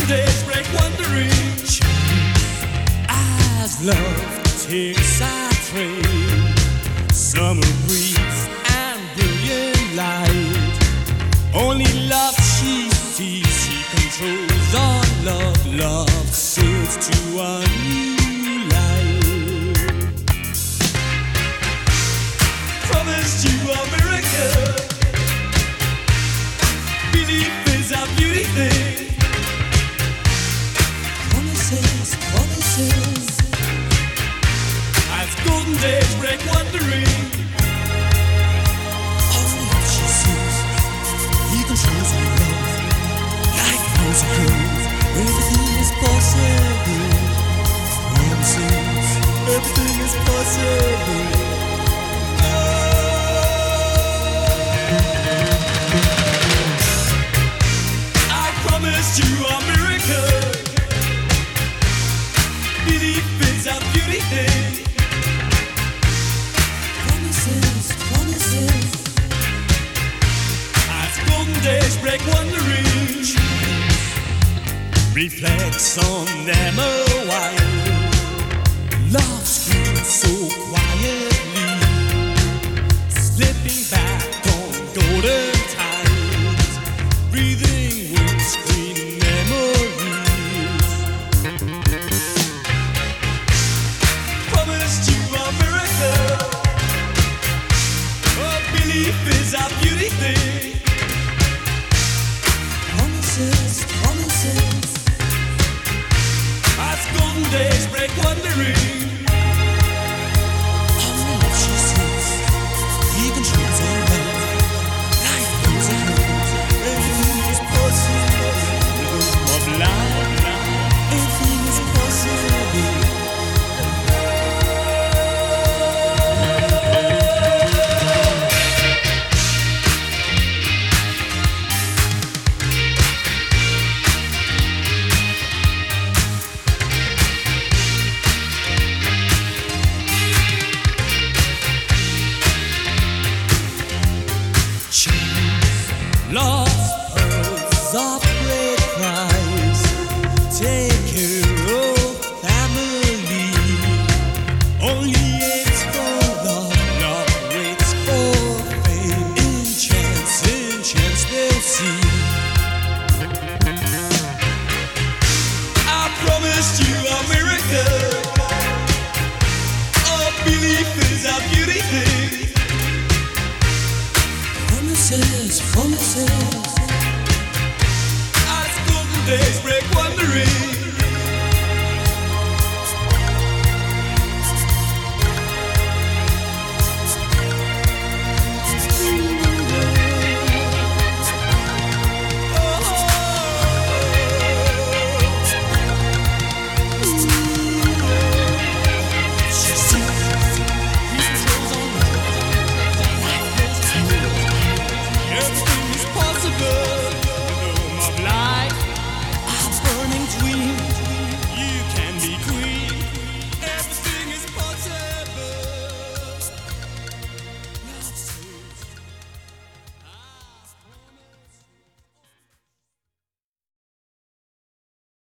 days break wondering as love takes our train. Summer breeze and brilliant light. Only love she sees, she controls all love. Love sails to a new life. Promised you a miracle. Belief is a beauty thing. Promises, promises. As golden days break wondering. All that she sees, he controls her love. Life knows a curve. Everything is possible. Promises, everything is possible. I promised you a miracle. Belief is a beauty thing. Promises, promises. As golden days break wondering. Reflects on them a while. Love screams so quietly. Slipping back on golden tides. Breathing windscreen memories. Promised you a miracle. A belief is a beauty thing. Promises, promises. As golden days break wondering. All the love she sees, he controls her love. Life goes on, everything is possible. Of life, everything is possible. Lost pearls of great price. Take care of family. Only it's for love. Love waits for fame. In chance they'll see. I promised you a miracle. A belief is a beauty thing. Promises, promises. As golden days break wondering.